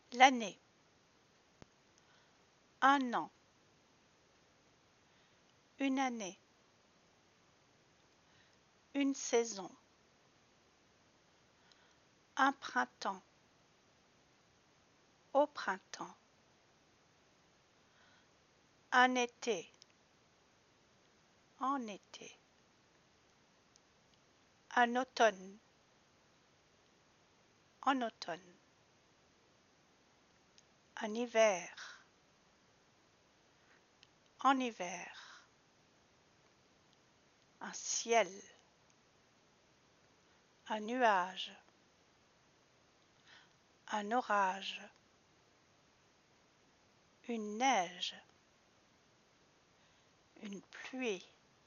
L'année, un an, une année, une saison, un printemps, au printemps, un été, en été, un automne, en automne, un hiver, en hiver, un ciel, un nuage, un orage, une neige, une pluie,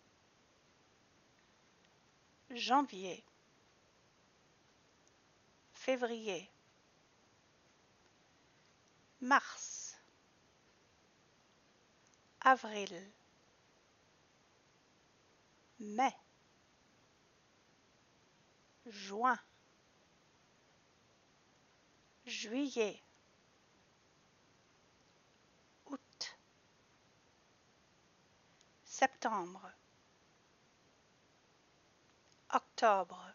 janvier, février, mars, avril, mai, juin, juillet, août, septembre, octobre,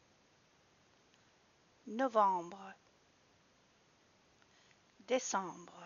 novembre, décembre,